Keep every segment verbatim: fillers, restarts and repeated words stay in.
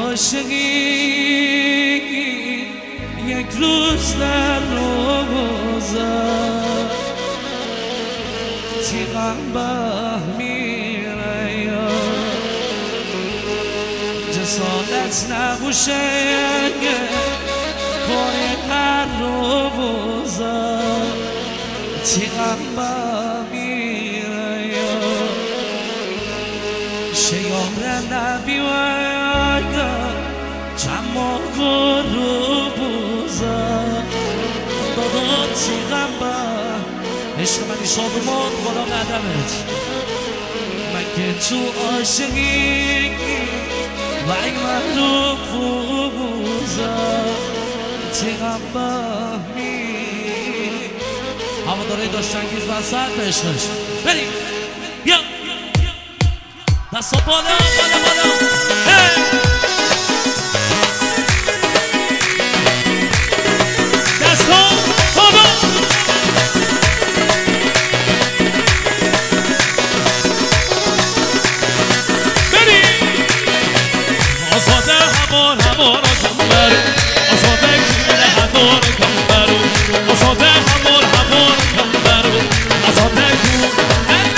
عاشقی یک روز در روزه تیغم به میره یا جسارت نبوشه کار هر روزه تیغم به میره یا شیار نبی و چما گرو بوزه دادا تیغم به عشق منی شادمان بالا قدمت من که تو عاشقی و این من رو بوزه تیغم به می همه داره داشتنگیز وسط به عشقش بریم بیا دستا بالا بالا بالا hey! دستا بالا بریم آزاده همار همار کمبر آزاده کمبر همار کمبر آزاده همار همار کمبر آزاده کمبر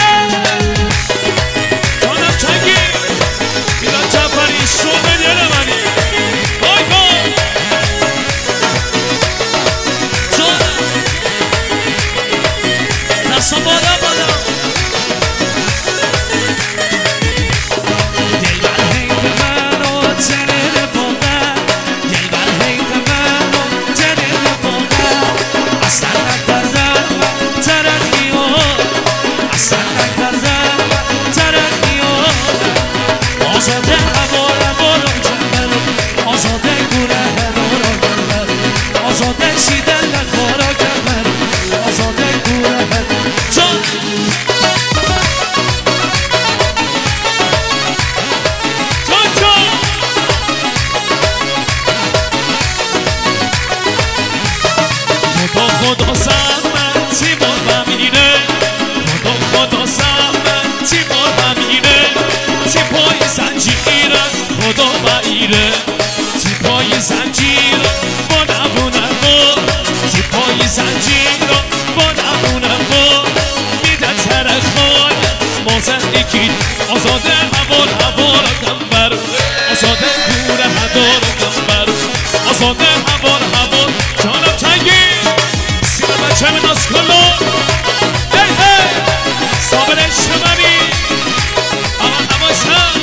خدا سمت تی بار بمیره خدا خدا سمت تی بار بمیره تی پای زنجیره خدا بایره تی پای زنجیره با نبونه با تی پای زنجیره با نبونه با میده ترخان ما زندگی آزاده هوار هوار کمبر آزاده کوره هدار کمبر آزاده هوار هوار جانم تنگی چه من از کلو هی هی صابر عشق منی اما نمایسم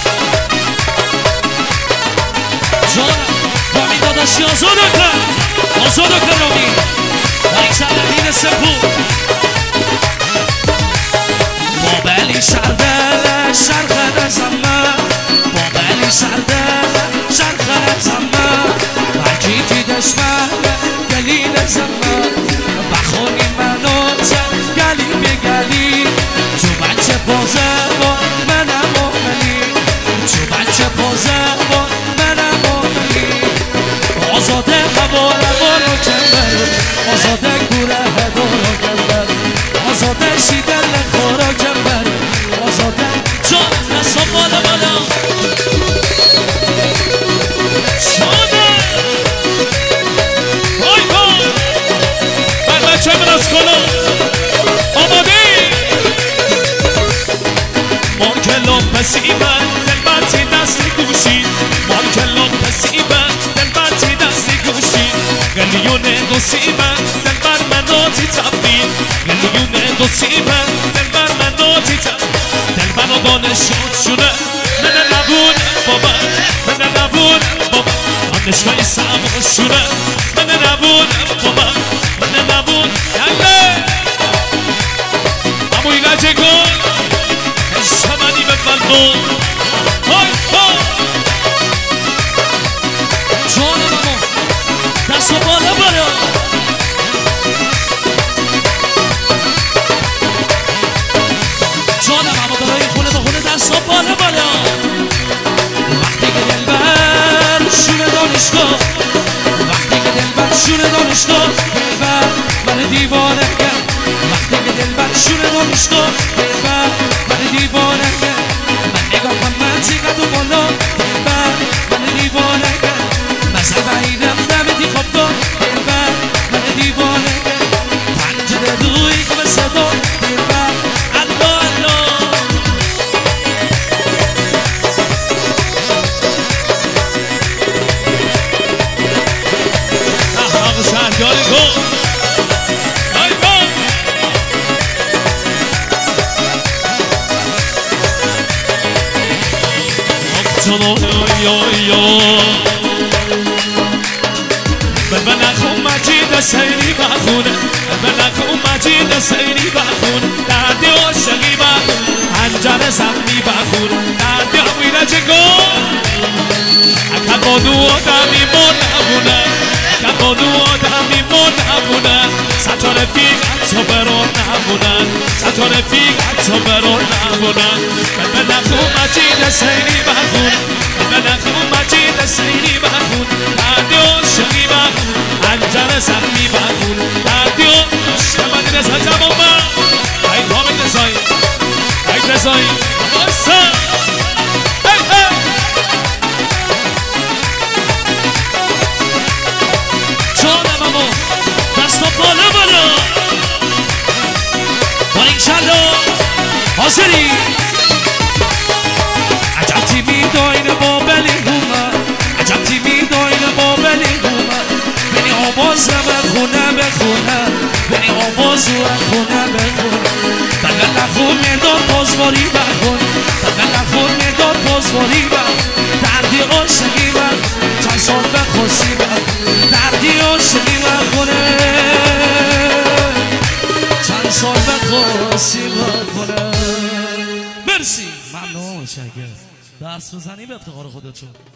جانم رامی داداشی آزادو کن آزادو کن رامی باید سردین سپور بابلی شرده شرخه زمه بابلی شرده شرخه زمه حکیتی دشمه گلیل زمه بخونی منو گلی به گلی تو بچه پازه با منم آملی تو بچه پازه با منم آملی آزاده هوا رو کمبر آزاده گوره هدا رو کمبر آزاده شیدل خورا کمبر آزاده جان دستا بالا بالا شاده وای وای بچه من از کلا آماده مارکلان پسیبن دلبرتی دست گوشی مارکلان پسیبن دلبرتی دست گوشی گلیونه دو سیبن دلبر مناتی تبدیل گلیونه دو سیبن دلبر مناتی تبدیل دلبر و دانشان شده من نبونه بابا من نبونه بابا آنشگاه سمون شده من نبونه بابا من نبونه یله اموی گجه گل شمانی به قلبون های های جانم امو دست و بالا بالا جانم امو دارای خونه به خونه دست و بالا بالا وقتی که دلبر شونه دانشگاه وقتی که دلبر شونه دانشگاه دلبر من دیوانه کرد وقتی که دلبر شونه دانشگاه دلبر من دیوانه کرد من نگاه کن من زیقد و بالا دلبر من دیوانه بلبلخون مجید سیری بخونه بلبلخون مجید سیری بخونه دردی عاشقی بخونه هنجر زخمی بخونه دردی امیره چگون اکن با دو آدمی من نبونه اکن با دو آدمی من نبونه ستا رفیقت تو برون نبونن ستا رفیقت تو برون نبونن بلبلخون مجید سیری بخونه بلبلخون مجید سیری بخونه دردی عاشقی بخونه هنجر زخمی بخونه دردی عاشق من رزا جمع من ای حامد رزایی ای رزایی باسا ای ای جانم امو دست و بالا بالا بارینشالله حاضری عجب تیمی داین با بلی هومه عجب تیمی داین با بلی هومه بینی آواز بخونه بخونه بینی آواز بخونه بخونه دقل نخون مرداد پازواری بخون دقل نخون مرداد پازواری بخون دردی عاشقی بخون چند سال بخواستی بخون دردی عاشقی بخونه چند سال بخواستی بخونه مرسی ممنون شکر دست بزنی به افتخار خودتون